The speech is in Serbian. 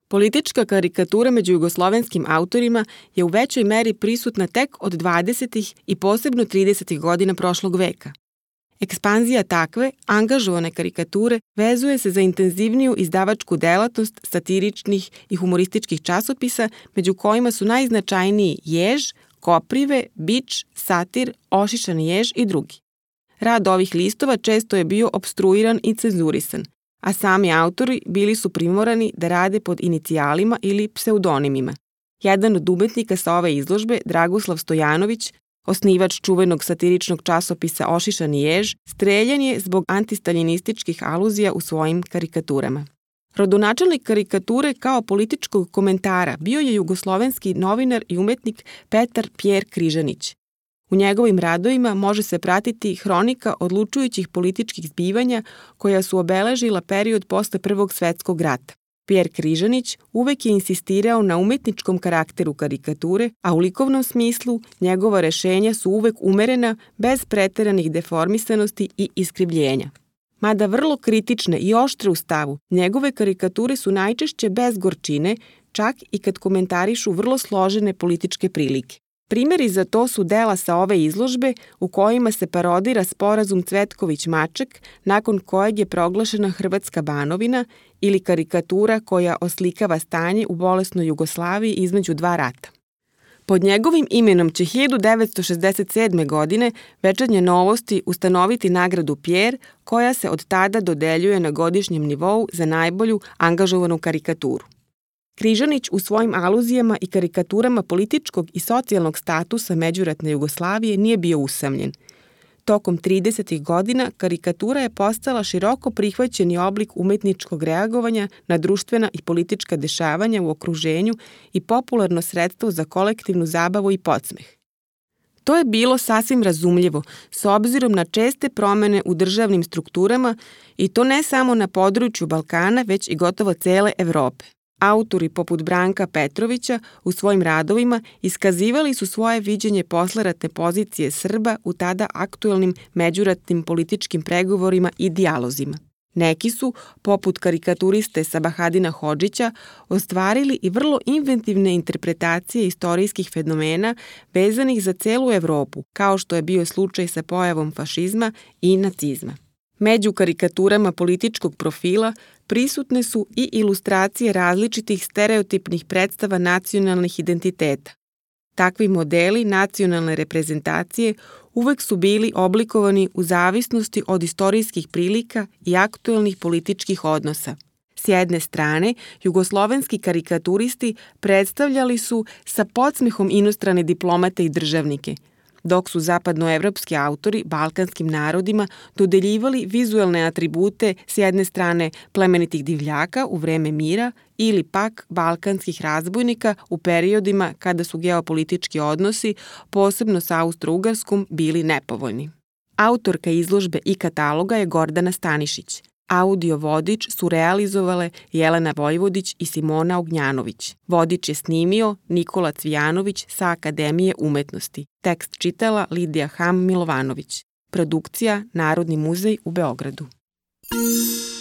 Politička karikatura među jugoslovenskim autorima je u većoj meri prisutna tek od 20. i posebno 30. godina prošlog veka. Ekspanzija takve, angažovane karikature vezuje se za intenzivniju izdavačku delatnost satiričnih i humorističkih časopisa, među kojima su najznačajniji Jež, Koprive, Bič, Satir, Ošišani jež i drugi. Rad ovih listova često je bio opstruiran i cenzurisan, a sami autori bili su primorani da rade pod inicijalima ili pseudonimima. Jedan od umetnika sa ove izložbe, Dragoslav Stojanović, osnivač čuvenog satiričnog časopisa Ošišani jež, streljan je zbog antistaljinističkih aluzija u svojim karikaturama. Rodonačelnik karikature kao političkog komentara bio je jugoslovenski novinar i umetnik Petar Pjer Križanić. U njegovim radovima može se pratiti hronika odlučujućih političkih zbivanja koja su obeležila period posle Prvog svetskog rata. Pjer Križanić uvek je insistirao na umetničkom karakteru karikature, a u likovnom smislu njegova rešenja su uvek umerena, bez preteranih deformisanosti i iskrivljenja. Mada vrlo kritične i oštre u stavu, njegove karikature su najčešće bez gorčine, čak i kad komentarišu vrlo složene političke prilike. Primeri za to su dela sa ove izložbe u kojima se parodira sporazum Cvetković-Maček, nakon kojeg je proglašena Hrvatska Banovina, ili karikatura koja oslikava stanje u bolesnoj Jugoslaviji između dva rata. Pod njegovim imenom će 1967. godine Večernje novosti ustanoviti nagradu Pjer, koja se od tada dodeljuje na godišnjem nivou za najbolju angažovanu karikaturu. Križanić u svojim aluzijama i karikaturama političkog i socijalnog statusa međuratne Jugoslavije nije bio usamljen. Tokom 30. godina karikatura je postala široko prihvaćeni oblik umetničkog reagovanja na društvena i politička dešavanja u okruženju i popularno sredstvo za kolektivnu zabavu i podsmeh. To je bilo sasvim razumljivo, s obzirom na česte promene u državnim strukturama i to ne samo na području Balkana, već i gotovo cele Evrope. Autori poput Branka Petrovića u svojim radovima iskazivali su svoje viđenje posleratne pozicije Srba u tada aktuelnim međuratnim političkim pregovorima i dijalozima. Neki su, poput karikaturiste Sabahadina Hodžića, ostvarili i vrlo inventivne interpretacije istorijskih fenomena vezanih za celu Evropu, kao što je bio slučaj sa pojavom fašizma i nacizma. Među karikaturama političkog profila prisutne su i ilustracije različitih stereotipnih predstava nacionalnih identiteta. Takvi modeli nacionalne reprezentacije uvek su bili oblikovani u zavisnosti od istorijskih prilika i aktuelnih političkih odnosa. S jedne strane, jugoslovenski karikaturisti predstavljali su sa podsmehom inostrane diplomate i državnike, dok su zapadnoevropski autori balkanskim narodima dodeljivali vizuelne atribute s jedne strane plemenitih divljaka u vreme mira ili pak balkanskih razbojnika u periodima kada su geopolitički odnosi, posebno sa Austro-Ugarskom, bili nepovoljni. Autorka izložbe i kataloga je Gordana Stanišić. Audio vodič su realizovale Jelena Vojvodić i Simona Ognjanović. Vodič je snimio Nikola Cvijanović sa Akademije umetnosti. Tekst čitala Lidija Ham Milovanović. Produkcija Narodni muzej u Beogradu.